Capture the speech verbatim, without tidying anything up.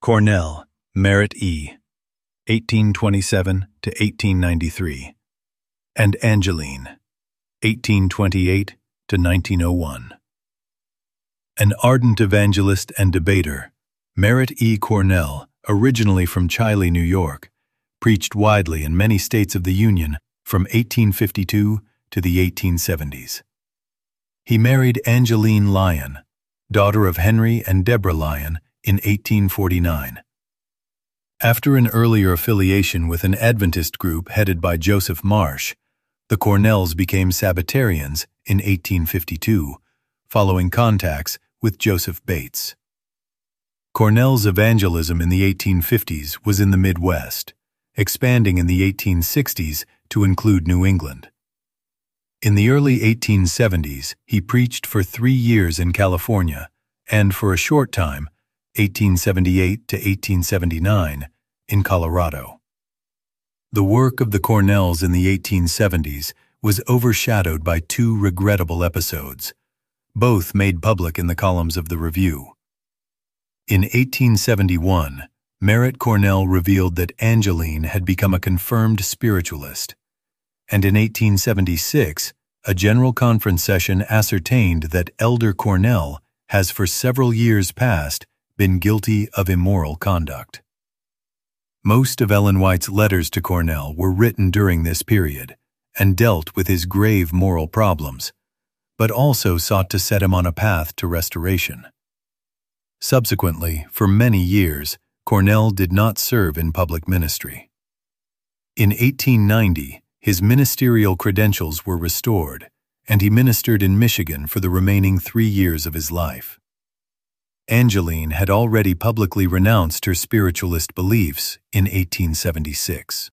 Cornell, Merritt E., eighteen twenty-seven to eighteen ninety-three, and Angeline, eighteen twenty-eight to nineteen oh one. An ardent evangelist and debater, Merritt E. Cornell, originally from Chile, New York, preached widely in many states of the Union from eighteen fifty-two to the eighteen seventies. He married Angeline Lyon, daughter of Henry and Deborah Lyon, in eighteen forty-nine. After an earlier affiliation with an Adventist group headed by Joseph Marsh, the Cornells became Sabbatarians in eighteen fifty-two, following contacts with Joseph Bates. Cornell's evangelism in the eighteen fifties was in the Midwest, expanding in the eighteen sixties to include New England. In the early eighteen seventies, he preached for three years in California and for a short time, eighteen seventy-eight to eighteen seventy-nine, in Colorado. The work of the Cornells in the eighteen seventies was overshadowed by two regrettable episodes, both made public in the columns of the Review. In eighteen seventy-one, Merritt Cornell revealed that Angeline had become a confirmed spiritualist, and in eighteen seventy-six, a general conference session ascertained that Elder Cornell has for several years past been guilty of immoral conduct. Most of Ellen White's letters to Cornell were written during this period and dealt with his grave moral problems, but also sought to set him on a path to restoration. Subsequently, for many years, Cornell did not serve in public ministry. In eighteen ninety, his ministerial credentials were restored, and he ministered in Michigan for the remaining three years of his life. Angeline had already publicly renounced her spiritualist beliefs in eighteen seventy-six.